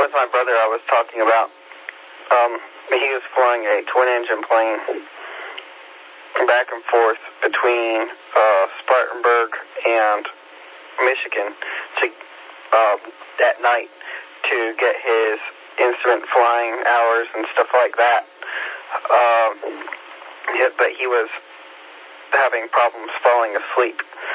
that's my brother I was talking about. He was flying a twin-engine plane back and forth between Spartanburg and Michigan at night to get his instrument flying hours and stuff like that. But he was having problems falling asleep.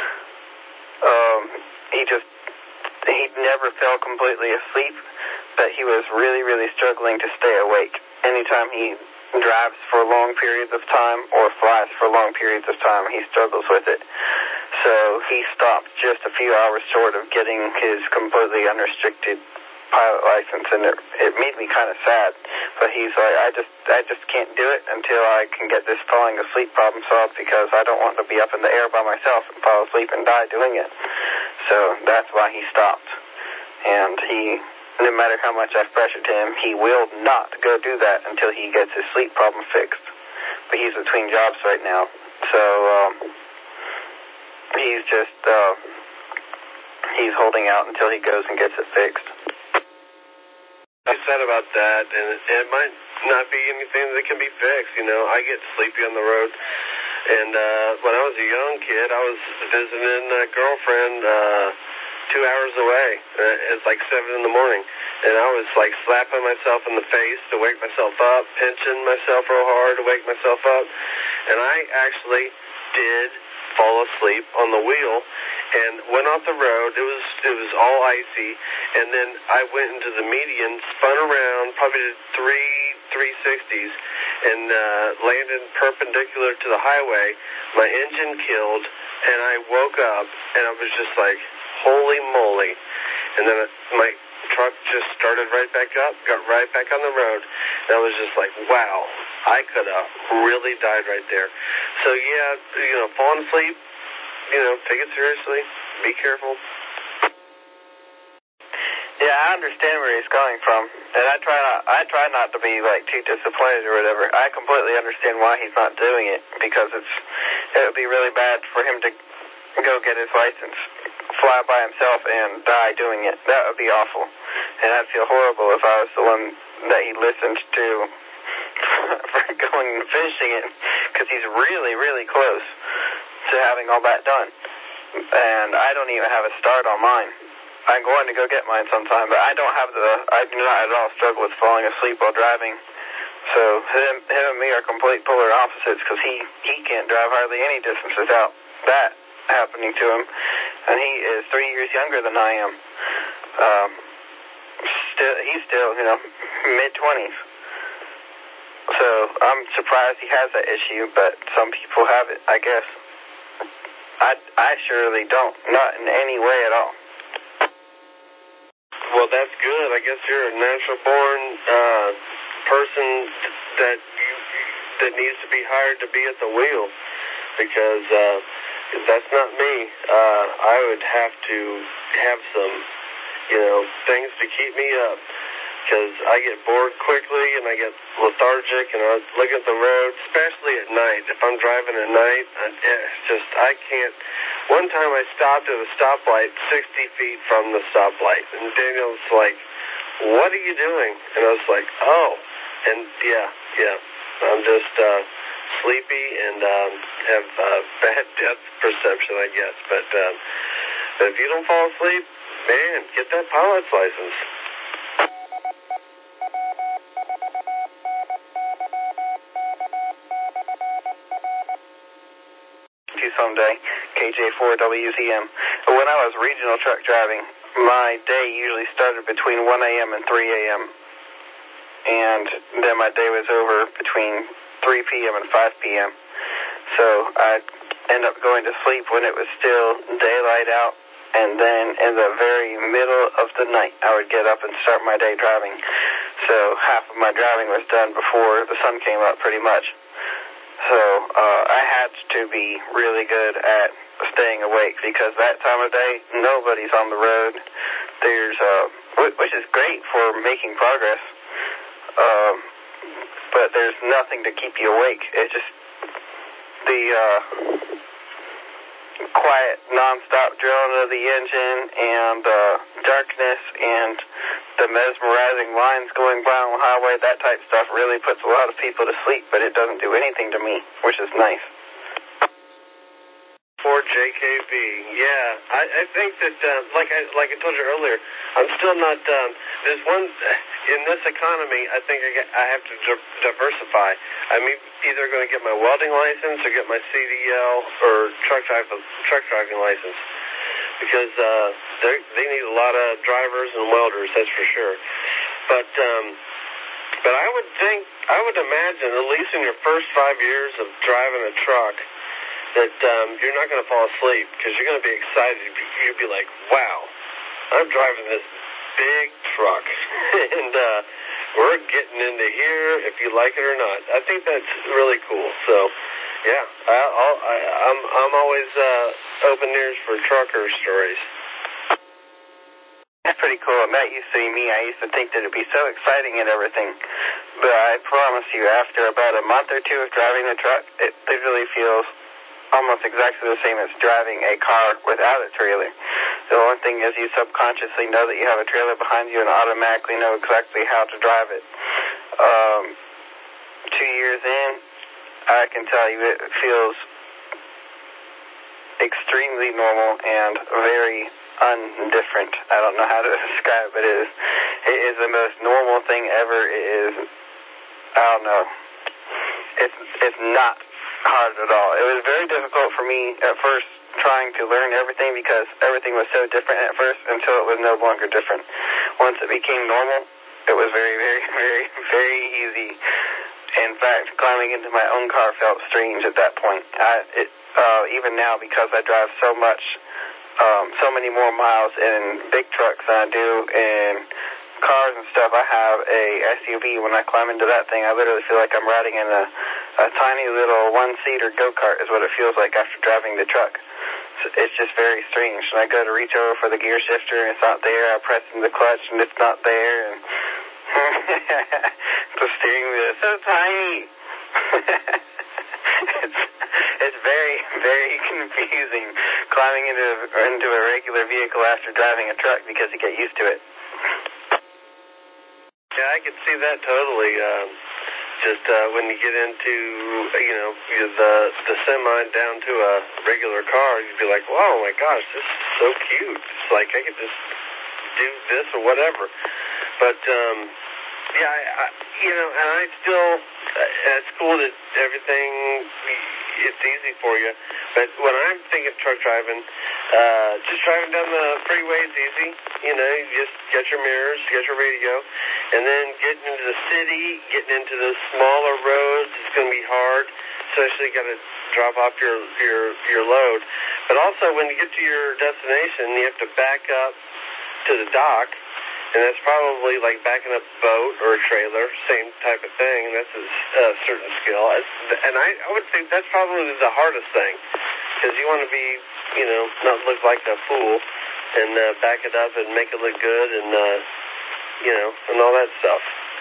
He never fell completely asleep, but he was really, really struggling to stay awake. Anytime he drives for long periods of time or flies for long periods of time, he struggles with it. So he stopped just a few hours short of getting his completely unrestricted pilot license, and it made me kind of sad. But he's like, I just can't do it until I can get this falling asleep problem solved, because I don't want to be up in the air by myself and fall asleep and die doing it. So that's why he stopped. And no matter how much I've pressured him, he will not go do that until he gets his sleep problem fixed. But he's between jobs right now, so he's holding out until he goes and gets it fixed. I said about that, and it might not be anything that can be fixed. I get sleepy on the road, and when I was a young kid, I was visiting a girlfriend 2 hours away. It's like 7 in the morning, and I was like slapping myself in the face to wake myself up, pinching myself real hard to wake myself up, and I actually did fall asleep on the wheel and went off the road. It was all icy, and then I went into the median, spun around, probably did 360s, and landed perpendicular to the highway. My engine killed, and I woke up, and I was just like, holy moly. And then my truck just started right back up, got right back on the road, and I was just like, wow, I could have really died right there. So yeah, falling asleep, take it seriously, be careful. Yeah, I understand where he's coming from, and I try not to be like too disappointed or whatever. I completely understand why he's not doing it, because it would be really bad for him to go get his license, fly by himself, and die doing it. That would be awful, and I'd feel horrible if I was the one that he listened to for going and finishing it, because he's really, really close to having all that done, and I don't even have a start on mine. I'm going to go get mine sometime, but I do not at all struggle with falling asleep while driving. So him and me are complete polar opposites, because he can't drive hardly any distance without that happening to him, and he is 3 years younger than I am. He's still, mid-20s. So I'm surprised he has that issue, but some people have it, I guess. I surely don't, not in any way at all. Well, that's good. I guess you're a natural-born person that needs to be hired to be at the wheel, because that's not me. I would have to have some, things to keep me up, because I get bored quickly and I get lethargic, and I look at the road, especially at night. If I'm driving at night, I can't. One time I stopped at a stoplight 60 feet from the stoplight, and Daniel's like, what are you doing? And I was like, oh, and yeah, I'm just sleepy and have bad depth perception, I guess. But if you don't fall asleep, man, get that pilot's license. Someday, KJ4WZM. When I was regional truck driving, my day usually started between 1 a.m. and 3 a.m. And then my day was over between 3 p.m. and 5 p.m. So I'd end up going to sleep when it was still daylight out, and then in the very middle of the night, I would get up and start my day driving. So half of my driving was done before the sun came up, pretty much. So I had to be really good at staying awake, because that time of day, nobody's on the road. There's which is great for making progress, but there's nothing to keep you awake. It's just quiet, non-stop drilling of the engine and darkness and the mesmerizing lines going by on the highway, that type of stuff really puts a lot of people to sleep, but it doesn't do anything to me, which is nice. For JKB, yeah, I think that like I told you earlier, I'm still not. There's one in this economy. I think I have to diversify. I'm either going to get my welding license or get my CDL or truck driving license because they need a lot of drivers and welders. That's for sure. But I would imagine at least in your first 5 years of driving a truck, that you're not going to fall asleep because you're going to be excited. You'll be like, wow, I'm driving this big truck, and we're getting into here if you like it or not. I think that's really cool. So, yeah, I'm always open ears for trucker stories. That's pretty cool. And that used to be me. I used to think that it'd be so exciting and everything. But I promise you, after about a month or two of driving the truck, it literally feels almost exactly the same as driving a car without a trailer. The only thing is you subconsciously know that you have a trailer behind you and automatically know exactly how to drive it. 2 years in, I can tell you it feels extremely normal and very undifferent. I don't know how to describe it. It is the most normal thing ever. It is, I don't know. It's not hard at all. It was very difficult for me at first trying to learn everything because everything was so different at first until it was no longer different. Once it became normal, it was very, very, very, very easy. In fact, climbing into my own car felt strange at that point. Even now, because I drive so much, so many more miles in big trucks than I do in cars and stuff, I have a SUV. When I climb into that thing, I literally feel like I'm riding in a tiny little one-seater go-kart is what it feels like after driving the truck. So it's just very strange. And I go to reach over for the gear shifter and it's not there. I press in the clutch and it's not there. And the steering wheel is so tiny. It's very, very confusing climbing into a regular vehicle after driving a truck because you get used to it. Yeah, I could see that totally. Just when you get into, the semi down to a regular car, you'd be like, "Wow, my gosh, this is so cute." It's like I could just do this or whatever. But yeah, and I still, it's cool that everything, it's easy for you. But when I'm thinking truck driving, just driving down the freeway is easy. You just get your mirrors, get your radio, and then getting into the city, getting into the smaller roads is going to be hard. Especially got to drop off your load. But also when you get to your destination, you have to back up to the dock. And that's probably like backing up a boat or a trailer, same type of thing. That's a certain skill. And I would think that's probably the hardest thing. Because you want to be, not look like a fool and back it up and make it look good and, and all that stuff.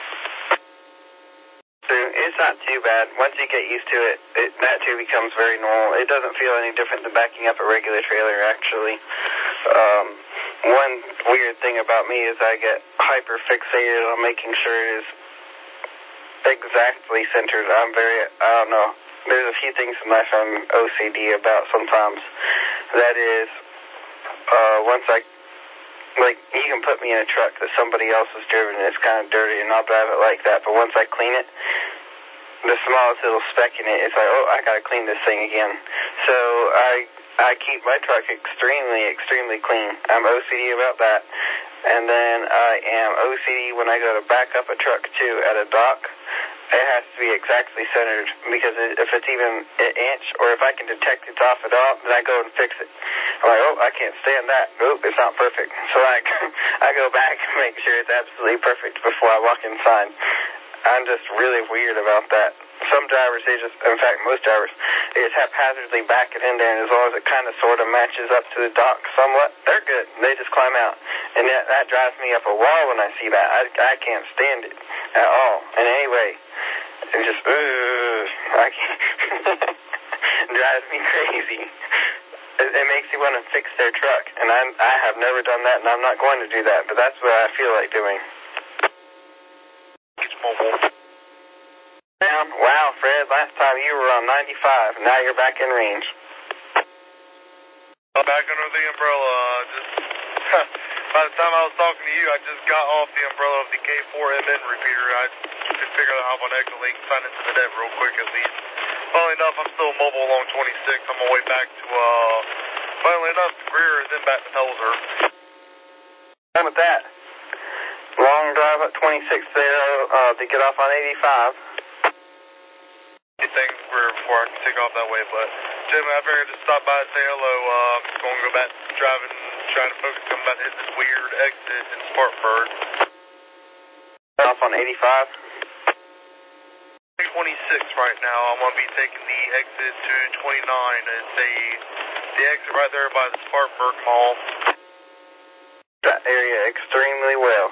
It's not too bad. Once you get used to it, that too becomes very normal. It doesn't feel any different than backing up a regular trailer, actually. One weird thing about me is I get hyper fixated on making sure it is exactly centered. I don't know. There's a few things in life I'm OCD about sometimes. That is, once you can put me in a truck that somebody else has driven and it's kind of dirty and I'll drive it like that, but once I clean it, the smallest little speck in it, it's like, oh, I gotta clean this thing again. So I keep my truck extremely, extremely clean. I'm OCD about that. And then I am OCD when I go to back up a truck, too, at a dock. It has to be exactly centered because if it's even an inch or if I can detect it's off at all, then I go and fix it. I'm like, oh, I can't stand that. Oh, it's not perfect. So I go back and make sure it's absolutely perfect before I walk inside. I'm just really weird about that. Some drivers, in fact, most drivers, they just haphazardly back it in there, and as long as it kind of sort of matches up to the dock somewhat, they're good. They just climb out. And that drives me up a wall when I see that. I can't stand it at all. And anyway, it just, I can't. Drives me crazy. it makes you want to fix their truck, and I have never done that, and I'm not going to do that, but that's what I feel like doing. It's mobile. Wow, Fred, last time you were on 95, now you're back in range. Back under the umbrella, by the time I was talking to you, I just got off the umbrella of the K4MN repeater. I could figure out how on Exolink, sign into the net real quick at least. Funnily enough, I'm still mobile along 26. I'm on my way back to, funnily enough, to Greer and then back to Pelzer. Done with that. Long drive up 26 there to get off on 85. Things Greer before I can take off that way, but gentlemen, I figured just stop by and say hello. I'm just going to go back driving, trying to focus on about to hit this weird exit in Spartanburg. Off on 85. 26 right now. I'm going to be taking the exit to 29. It's the exit right there by the Spartanburg Mall. That area extremely well.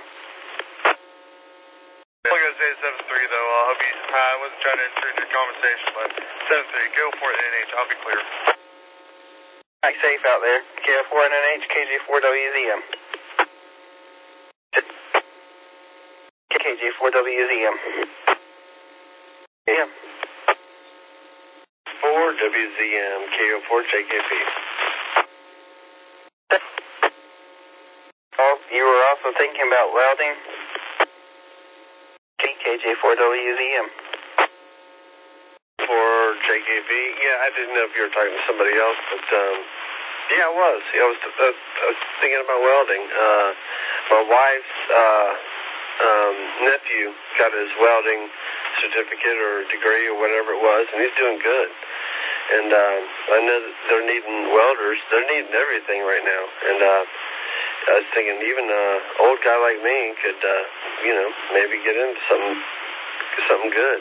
I'm going to say 7-3 though. I hope you, I wasn't trying to intrude your conversation, but 7-3, go for it NH, I'll be clear. Back safe out there. KO4NH, KJ4WZM. KJ4WZM. Yeah. 4WZM, KO4JKP. Oh, you were also thinking about welding? KJ4WZM. For JKP? Yeah, I didn't know if you were talking to somebody else, but, yeah, I was. I was thinking about welding. My wife's, nephew got his welding certificate or degree or whatever it was, and he's doing good. And I know that they're needing welders. They're needing everything right now. And I was thinking even an old guy like me could, maybe get into something good.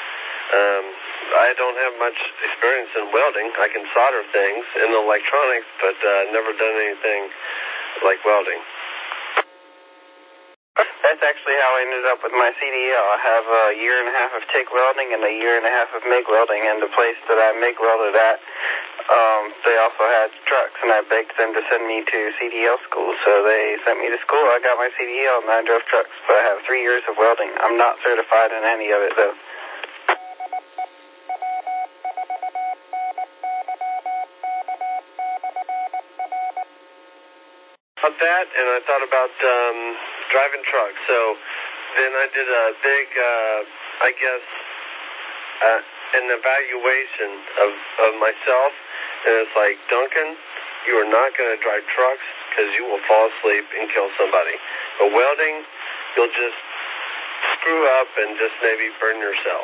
I don't have much experience in welding. I can solder things in electronics, but never done anything like welding. That's actually how I ended up with my CDL. I have a year and a half of TIG welding and a year and a half of MIG welding, and the place that I MIG welded at, they also had trucks, and I begged them to send me to CDL school, so they sent me to school. I got my CDL, and I drove trucks, but I have 3 years of welding. I'm not certified in any of it, though. About that, and I thought about driving trucks. So then I did a big, an evaluation of myself, and it's like, Duncan, you are not going to drive trucks because you will fall asleep and kill somebody. But welding, you'll just screw up and just maybe burn yourself.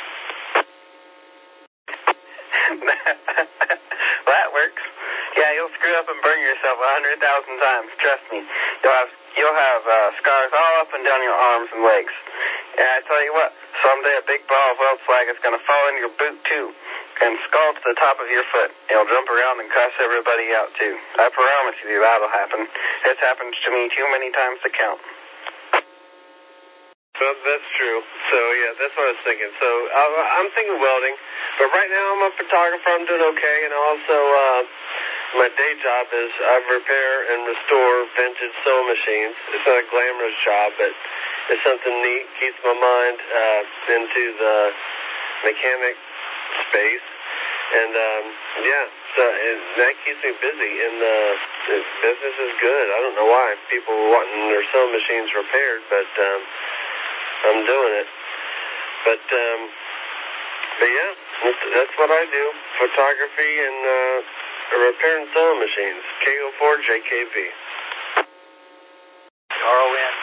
That works. Yeah, you'll screw up and burn yourself 100,000 times. Trust me. You'll have scars all up and down your arms and legs. And I tell you what, someday a big ball of weld slag is going to fall in your boot too, and scald to the top of your foot. It'll jump around and cuss everybody out too. I promise you that'll happen. It's happened to me too many times to count. Well, that's true. So, yeah, that's what I was thinking. So, I'm thinking welding. But right now I'm a photographer. I'm doing okay. And also, my day job is I repair and restore vintage sewing machines. It's not a glamorous job, but it's something neat. Keeps my mind into the mechanic space. And, and that keeps me busy. And the business is good. I don't know why. People were wanting their sewing machines repaired, but I'm doing it. But yeah, that's what I do. Photography and repairing sewing machines. KO4JKP. RON.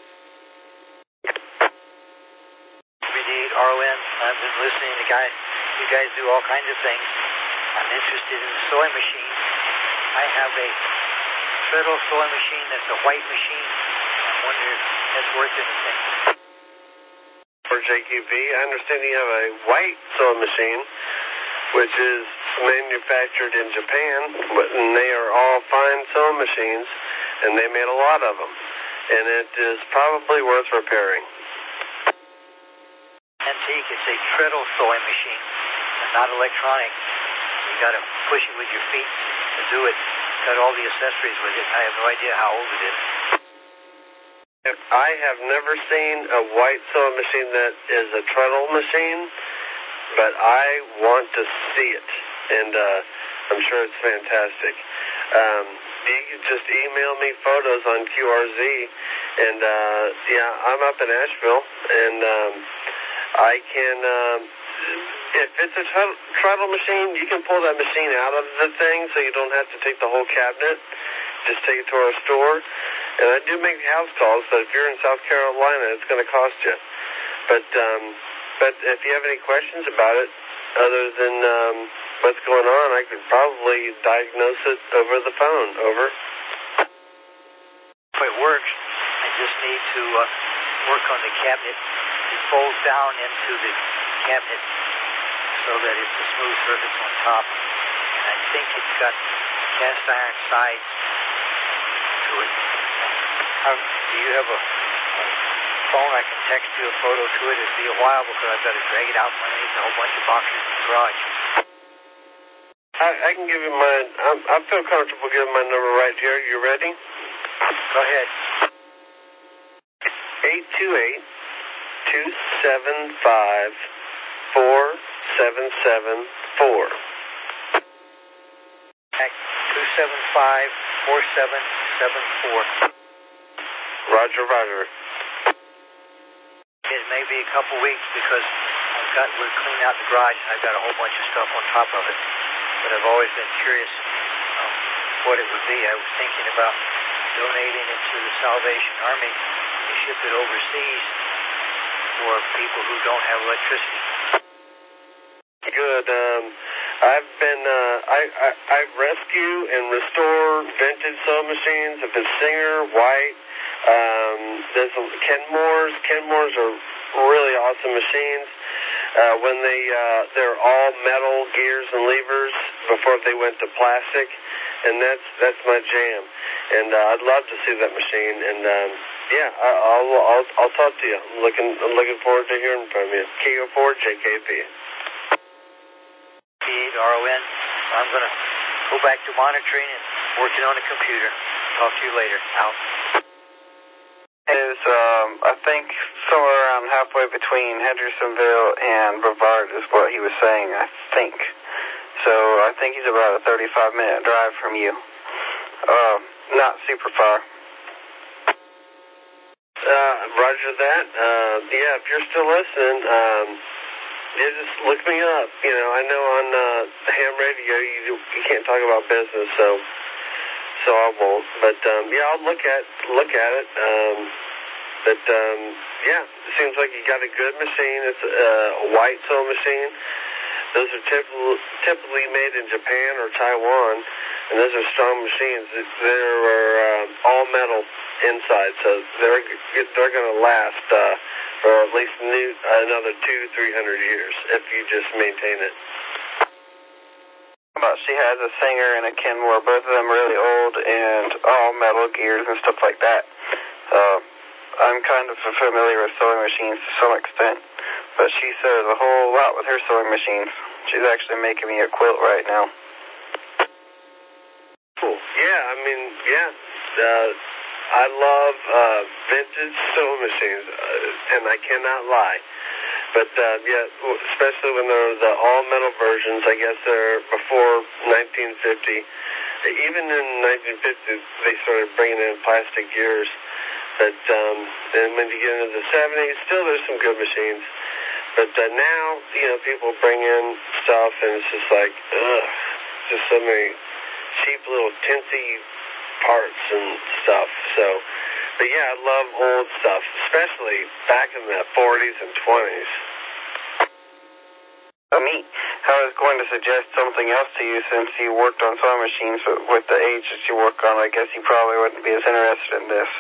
RON. I've been listening to you guys do all kinds of things. I'm interested in the sewing machine. I have a Treadle sewing machine that's a white machine. I wonder if that's worth anything. For JKP, I understand you have a white sewing machine, which is manufactured in Japan, and they are all fine sewing machines, and they made a lot of them, and it is probably worth repairing. Antique, it's a Treadle sewing machine, not electronic. You got to push it with your feet. to do it. Got all the accessories with it. I have no idea how old it is. I have never seen a white sewing machine that is a treadle machine, but I want to see it, and I'm sure it's fantastic. You can just email me photos on QRZ, and yeah, I'm up in Asheville, and I can, if it's a treadle machine, you can pull that machine out of the thing so you don't have to take the whole cabinet. Just take it to our store. And I do make house calls, so if you're in South Carolina, it's going to cost you. But if you have any questions about it, other than what's going on, I could probably diagnose it over the phone. Over. If it works, I just need to work on the cabinet. It folds down into the cabinet so that it's a smooth surface on top. And I think it's got cast iron sides to it. Do you have a phone I can text you a photo to it? It'll be a while because I've got to drag it out from underneath a whole bunch of boxes in the garage. I can give you my, I feel comfortable giving my number right here. You ready? Go ahead. 828-275-4774. 275-4774. Roger, roger. It may be a couple weeks because we're cleaning out the garage and I've got a whole bunch of stuff on top of it. But I've always been curious what it would be. I was thinking about donating it to the Salvation Army to ship it overseas for people who don't have electricity. Good. I've been, I rescue and restore vintage sewing machines. If it's Singer, White, there's Kenmores. Kenmores are really awesome machines. When they're all metal gears and levers before they went to plastic, and that's my jam. And I'd love to see that machine. And yeah, I'll talk to you. I'm looking forward to hearing from you. KO4 JKP. RON. I'm going to go back to monitoring and working on the computer. Talk to you later. Out. I think somewhere around halfway between Hendersonville and Brevard is what he was saying, I think. So I think he's about a 35-minute drive from you. Not super far. Roger that. Yeah, if you're still listening, yeah, just look me up. You know, I know on ham radio you can't talk about business, so I won't. But yeah, I'll look at it. Yeah, it seems like you got a good machine. It's a white sewing machine. Those are typically made in Japan or Taiwan, and those are strong machines. They're all metal inside, so they're going to last for at least another 200-300 years if you just maintain it. She has a Singer and a Kenmore, both of them really old and all metal gears and stuff like that. I'm kind of familiar with sewing machines to some extent, but she sews a whole lot with her sewing machines. She's actually making me a quilt right now. Cool. Yeah, I mean, yeah. I love vintage sewing machines, and I cannot lie. But, yeah, especially when they're the all-metal versions, I guess they're before 1950. Even in 1950, they started bringing in plastic gears. But then when you get into the 70s, still there's some good machines. But now, you know, people bring in stuff, and it's just like, ugh, just so many cheap little tinsy parts and stuff. So, but yeah, I love old stuff, especially back in the 40s and 20s. Me, I was going to suggest something else to you since you worked on sewing machines, but with the age that you work on, I guess you probably wouldn't be as interested in this.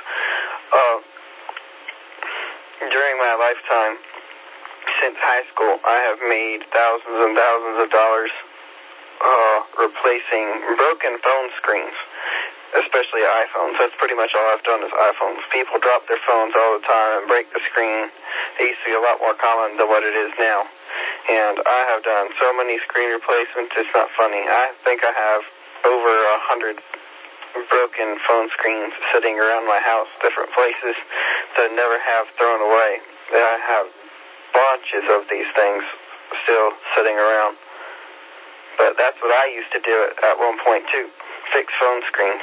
During my lifetime, since high school, I have made thousands and thousands of dollars replacing broken phone screens, especially iPhones. That's pretty much all I've done is iPhones. People drop their phones all the time and break the screen. It used to be a lot more common than what it is now. And I have done so many screen replacements, it's not funny. I think I have over 100 broken phone screens sitting around my house, different places that I never have thrown away. I have bunches of these things still sitting around. But that's what I used to do at one point too, fix phone screens.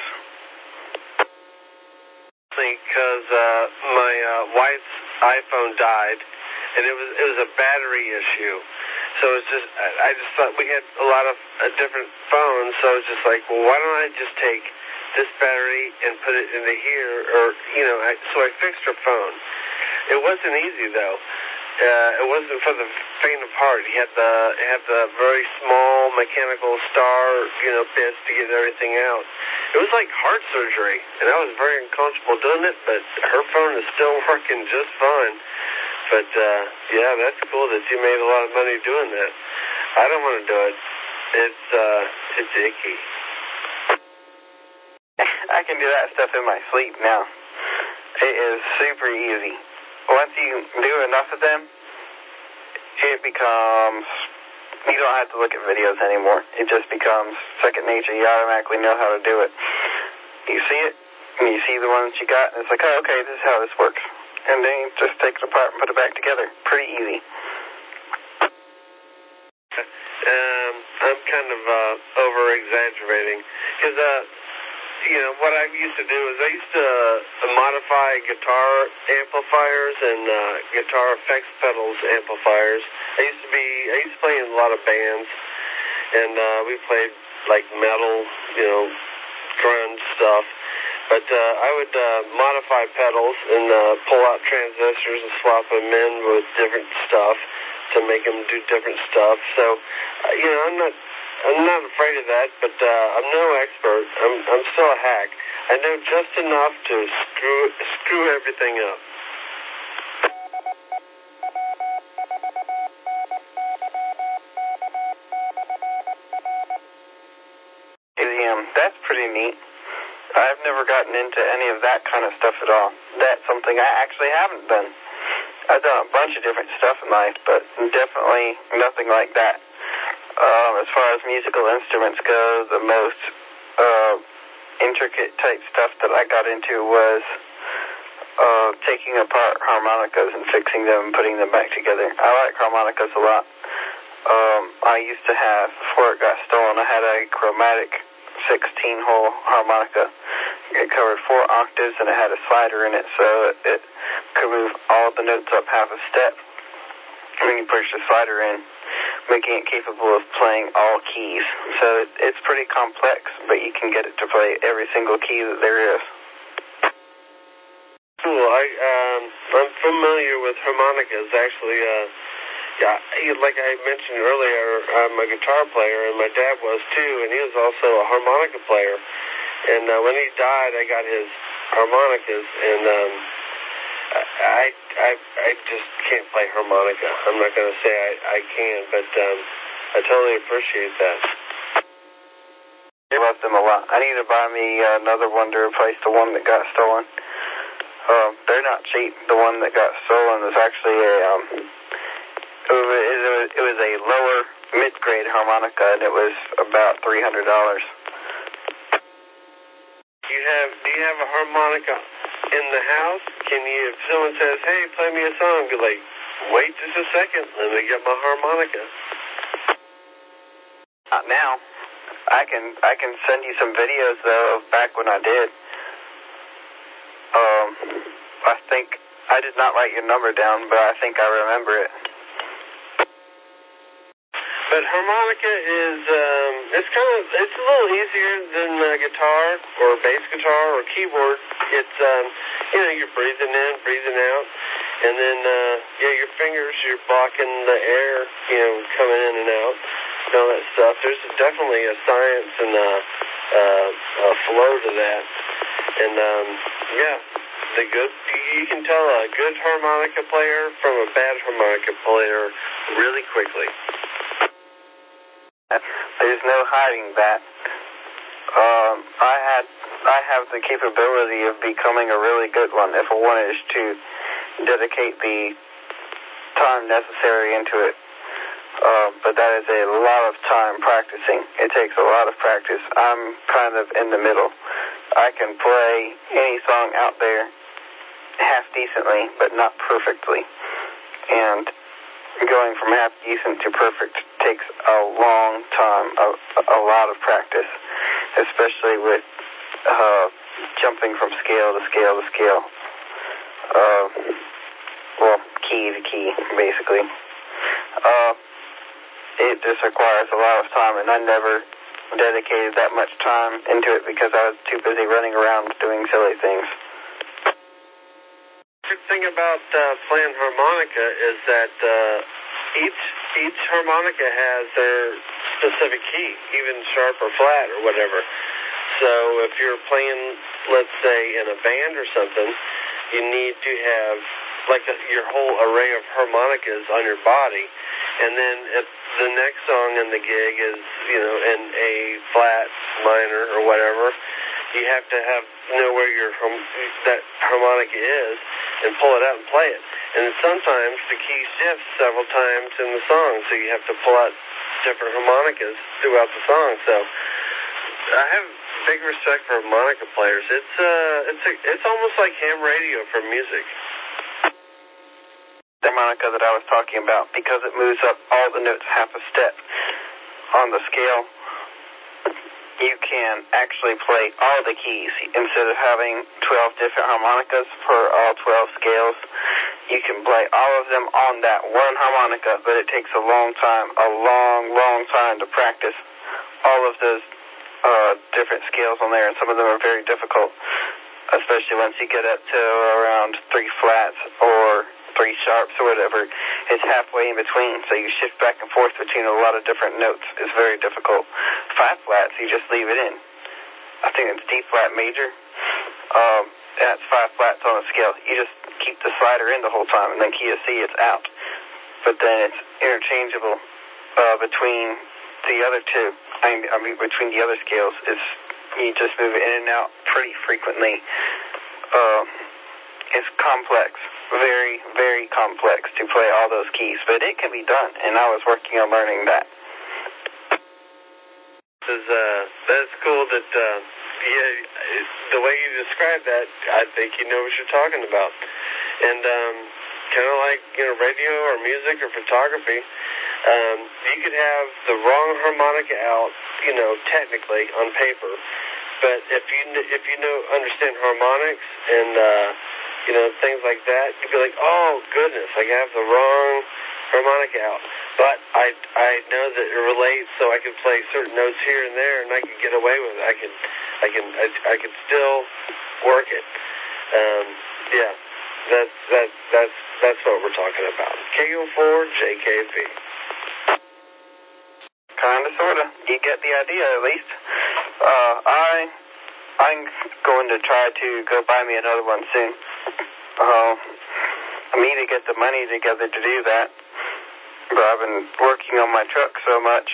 Because my wife's iPhone died, and it was a battery issue. So it's just, I just thought we had a lot of different phones, so I was just like, well, why don't I just take this battery and put it into here, or, so I fixed her phone. It wasn't easy, though. It wasn't for the faint of heart. He had the very small mechanical star, bits to get everything out. It was like heart surgery, and I was very uncomfortable doing it, but her phone is still working just fine. But, yeah, that's cool that you made a lot of money doing that. I don't want to do it. It's icky. I can do that stuff in my sleep now. It is super easy. Once you do enough of them, it becomes, you don't have to look at videos anymore. It just becomes second nature. You automatically know how to do it. You see it, and you see the ones you got, and it's like, oh, okay, this is how this works. And then you just take it apart and put it back together. Pretty easy. I'm kind of over-exaggerating, because, what I used to do is I used to modify guitar amplifiers and guitar effects pedals amplifiers. I used to play in a lot of bands, and we played like metal, grunge stuff. But I would modify pedals and pull out transistors and swap them in with different stuff to make them do different stuff. So, I'm not afraid of that, but I'm no expert. I'm still a hack. I know just enough to screw everything up. That's pretty neat. I've never gotten into any of that kind of stuff at all. That's something I actually haven't done. I've done a bunch of different stuff in life, but definitely nothing like that. As far as musical instruments go, the most intricate type stuff that I got into was taking apart harmonicas and fixing them and putting them back together. I like harmonicas a lot. I used to have, before it got stolen, I had a chromatic 16-hole harmonica. It covered 4 octaves, and it had a slider in it, so it could move all the notes up half a step. And then you push the slider in, making it capable of playing all keys. So it's pretty complex, but you can get it to play every single key that there is. Cool. I'm familiar with harmonicas, actually. Like I mentioned earlier, I'm a guitar player, and my dad was too, and he was also a harmonica player. And when he died, I got his harmonicas, and I just can't play harmonica. I'm not going to say I can, but I totally appreciate that. I love them a lot. I need to buy me another one to replace the one that got stolen. They're not cheap. The one that got stolen was actually it was a lower mid-grade harmonica, and it was about $300. Do you have a harmonica in the house? Can you, if someone says, hey, play me a song, be like, wait just a second, let me get my harmonica. Not now. I can send you some videos, though, of back when I did. I think, I did not write your number down, but I think I remember it. But harmonica is, it's a little easier than guitar or bass guitar or keyboard. It's, you're breathing in, breathing out, and then, your fingers, you're blocking the air, coming in and out, and all that stuff. There's definitely a science and a flow to that. And, you can tell a good harmonica player from a bad harmonica player really quickly. There's no hiding that. I have the capability of becoming a really good one if I wanted to dedicate the time necessary into it. but that is a lot of time practicing. It takes a lot of practice. I'm kind of in the middle. I can play any song out there half decently, but not perfectly. And going from half decent to perfect takes a long time, a lot of practice, especially with jumping from scale to scale to scale. Well, key to key, basically. It just requires a lot of time, and I never dedicated that much time into it because I was too busy running around doing silly things. The good thing about playing harmonica is that each harmonica has their specific key, even sharp or flat or whatever. So if you're playing, let's say, in a band or something, you need to have your whole array of harmonicas on your body. And then if the next song in the gig is, in a flat, minor, or whatever, you have to know where that harmonica is and pull it out and play it. And sometimes the key shifts several times in the song, so you have to pull out different harmonicas throughout the song. So I have big respect for harmonica players. It's almost like ham radio for music. The harmonica that I was talking about, because it moves up all the notes half a step on the scale, you can actually play all the keys. Instead of having 12 different harmonicas for all 12 scales, you can play all of them on that one harmonica, but it takes a long time to practice all of those different scales on there, and some of them are very difficult, especially once you get up to around 3 flats or 3 sharps or whatever. It's halfway in between, so you shift back and forth between a lot of different notes. It's very difficult. 5 flats, you just leave it in. I think it's D flat major. That's 5 flats on the scale. You just keep the slider in the whole time, and then key to C, it's out. But then it's interchangeable between the other two. I mean, between the other scales. You just move it in and out pretty frequently. It's complex. Very, very complex to play all those keys, but it can be done, and I was working on learning that. That's cool that, the way you describe that, I think you know what you're talking about. And kind of like, radio or music or photography, you could have the wrong harmonica out, technically on paper, but if you understand harmonics and things like that, you'd be like, oh goodness, I have the wrong harmonica out. But I know that it relates, so I can play certain notes here and there, and I can get away with it. I can still work it. That's what we're talking about. KO4 JKV. Kinda, sorta. You get the idea, at least. I'm going to try to go buy me another one soon. I need to get the money together to do that. But I've been working on my truck so much.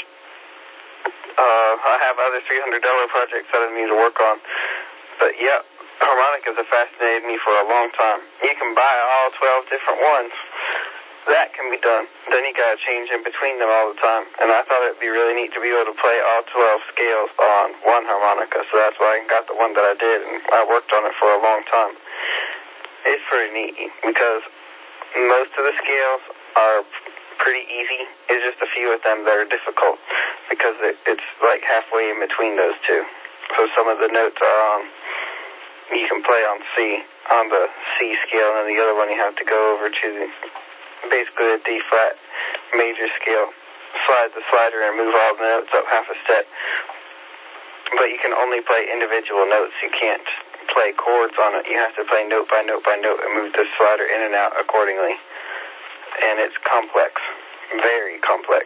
I have other $300 projects that I need to work on. But yeah, harmonicas have fascinated me for a long time. You can buy all 12 different ones. That can be done. Then you gotta change in between them all the time. And I thought it'd be really neat to be able to play all 12 scales on one harmonica. So that's why I got the one that I did, and I worked on it for a long time. It's pretty neat because most of the scales are pretty easy. It's just a few of them that are difficult because it's like halfway in between those two. So some of the notes are on, you can play on C, on the C scale, and then the other one you have to go over to basically the D flat major scale. Slide the slider and move all the notes up half a step. But you can only play individual notes. You can't play chords on it. You have to play note by note by note and move the slider in and out accordingly. And it's complex. Very complex.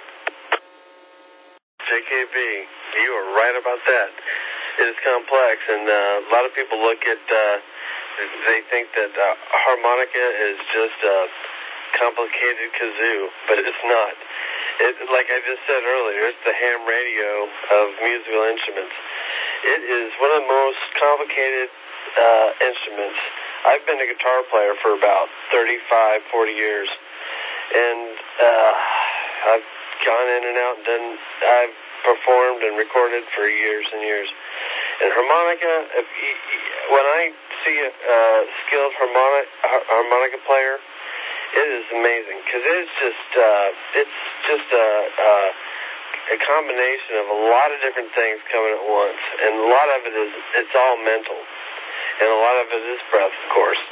JKB, you are right about that. It is complex, and a lot of people look at, they think that harmonica is just a complicated kazoo, but it's not. Like I just said earlier, it's the ham radio of musical instruments. It is one of the most complicated instruments. I've been a guitar player for about 35, 40 years, and I've gone in and out and I've performed and recorded for years and years. And harmonica, when I see a skilled harmonica player, it is amazing because it's just a combination of a lot of different things coming at once, and a lot of it's all mental, and a lot of it is breath, of course.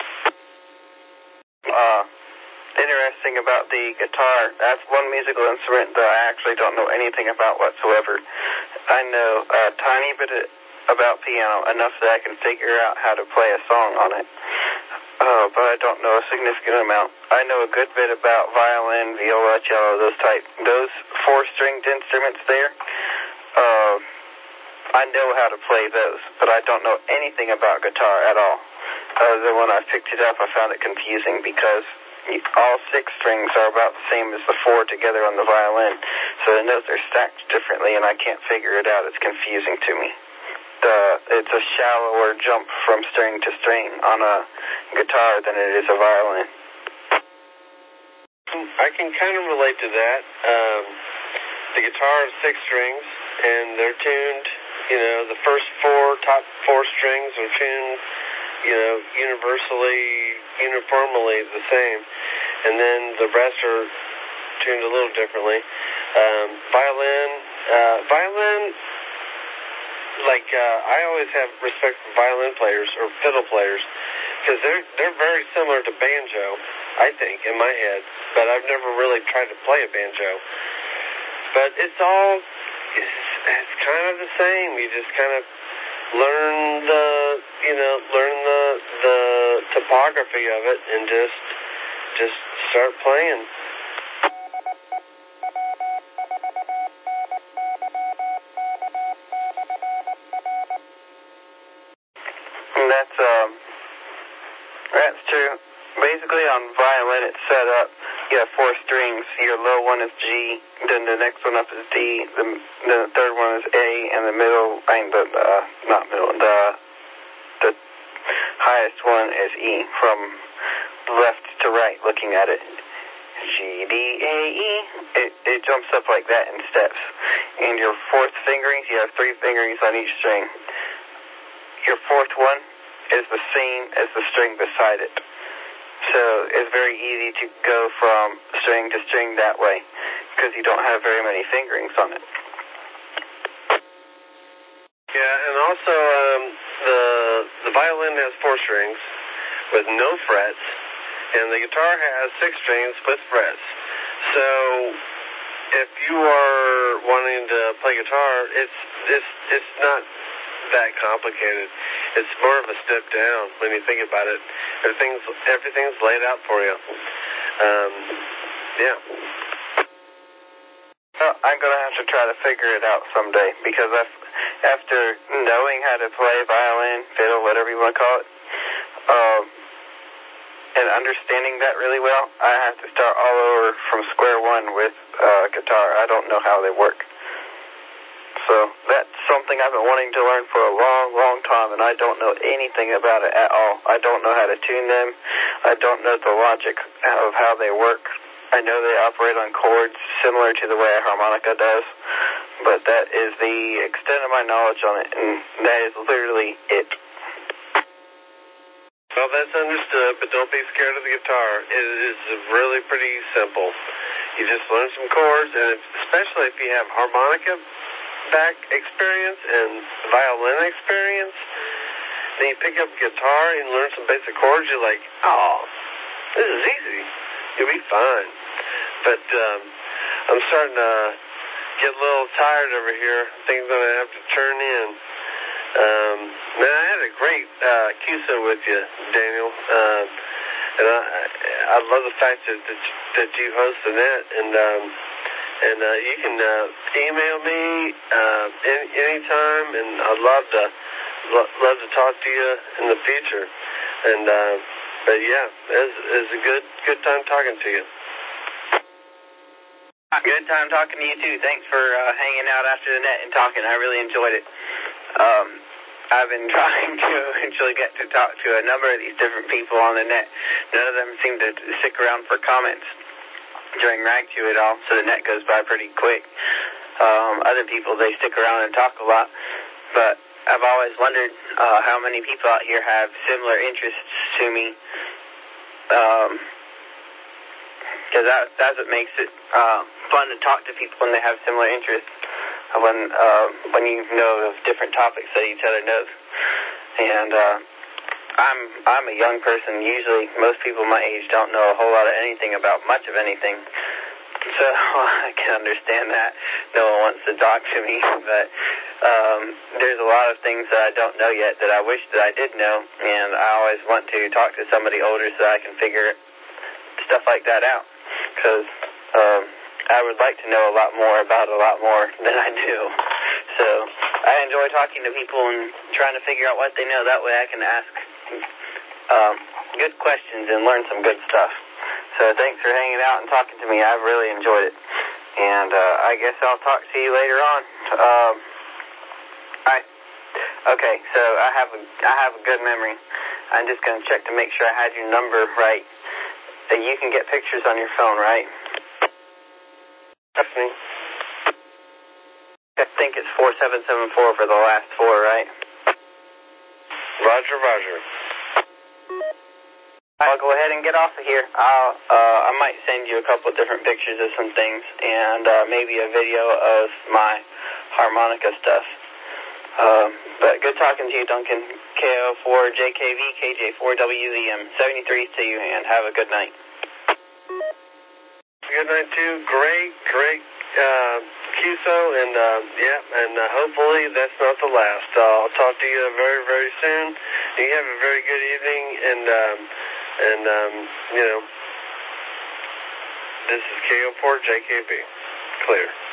Interesting about the guitar. That's one musical instrument that I actually don't know anything about whatsoever. I know a tiny bit about piano, enough that I can figure out how to play a song on it. But I don't know a significant amount. I know a good bit about violin, viola, cello, those four-stringed instruments there. I know how to play those, but I don't know anything about guitar at all. Other than when I picked it up, I found it confusing because all six strings are about the same as the four together on the violin. So the notes are stacked differently, and I can't figure it out. It's confusing to me. It's a shallower jump from string to string on a guitar than it is a violin. I can kind of relate to that. The guitar is six strings, and they're tuned, the first top four strings are tuned, uniformly the same, and then the rest are tuned a little differently. Violin, I always have respect for violin players or fiddle players because they're very similar to banjo, I think, in my head, but I've never really tried to play a banjo. But it's kind of the same. You just kind of learn the topography of it and just start playing. And that's true. Basically on violin it's set up, you have four strings. Your low one is G, then the next one up is D, then the third one is A, and the highest one is E, from left to right looking at it. G, D, A, E. It jumps up like that in steps. And your fourth fingerings, you have three fingerings on each string. Your fourth one is the same as the string beside it. So it's very easy to go from string to string that way because you don't have very many fingerings on it. Yeah, and also the violin has four strings with no frets, and the guitar has six strings with frets. So if you are wanting to play guitar, it's not that complicated. It's more of a step down when you think about it. Everything's laid out for you. Yeah. Well, I'm going to have to try to figure it out someday because after knowing how to play violin, fiddle, whatever you want to call it, and understanding that really well, I have to start all over from square one with guitar. I don't know how they work. So that's something I've been wanting to learn for a long, long time, and I don't know anything about it at all. I don't know how to tune them. I don't know the logic of how they work. I know they operate on chords similar to the way a harmonica does, but that is the extent of my knowledge on it, and that is literally it. Well, that's understood, but don't be scared of the guitar. It is really pretty simple. You just learn some chords, and especially if you have harmonica back experience and violin experience, then you pick up guitar and learn some basic chords, you're like, oh, this is easy. You'll be fine. But I'm starting to get a little tired over here. I think I'm going to have to turn in. Man, I had a great CUSA with you, Daniel. And I love the fact that you host the net, and you can email me anytime, and I'd love to talk to you in the future. And but yeah, it's a good time talking to you. Good time talking to you too. Thanks for hanging out after the net and talking. I really enjoyed it. I've been trying to eventually get to talk to a number of these different people on the net. None of them seem to stick around for comments. during Rag Chew at all, so the net goes by pretty quick. Other people, they stick around and talk a lot, but I've always wondered how many people out here have similar interests to me, because that's what makes it fun to talk to people when they have similar interests, when you know of different topics that each other knows. And I'm a young person. Usually most people my age don't know a whole lot of anything about much of anything. So I can understand that no one wants to talk to me, but there's a lot of things that I don't know yet that I wish that I did know, and I always want to talk to somebody older so I can figure stuff like that out, because I would like to know a lot more about a lot more than I do. So I enjoy talking to people and trying to figure out what they know. That way I can ask good questions and learn some good stuff. So thanks for hanging out and talking to me. I've really enjoyed it. And I guess I'll talk to you later on. Okay, so I have a good memory. I'm just going to check to make sure I had your number right. You can get pictures on your phone, right? That's me. I think it's 4774 for the last four, right? Roger, roger. I'll go ahead and get off of here. I might send you a couple of different pictures of some things, and maybe a video of my harmonica stuff. But good talking to you, Duncan. KO4JKV, KJ4WZM, 73 to you, and have a good night. Good night, too. Great QSO, and hopefully that's not the last. I'll talk to you very, very soon. You have a very good evening, and this is KO4JKV. Clear.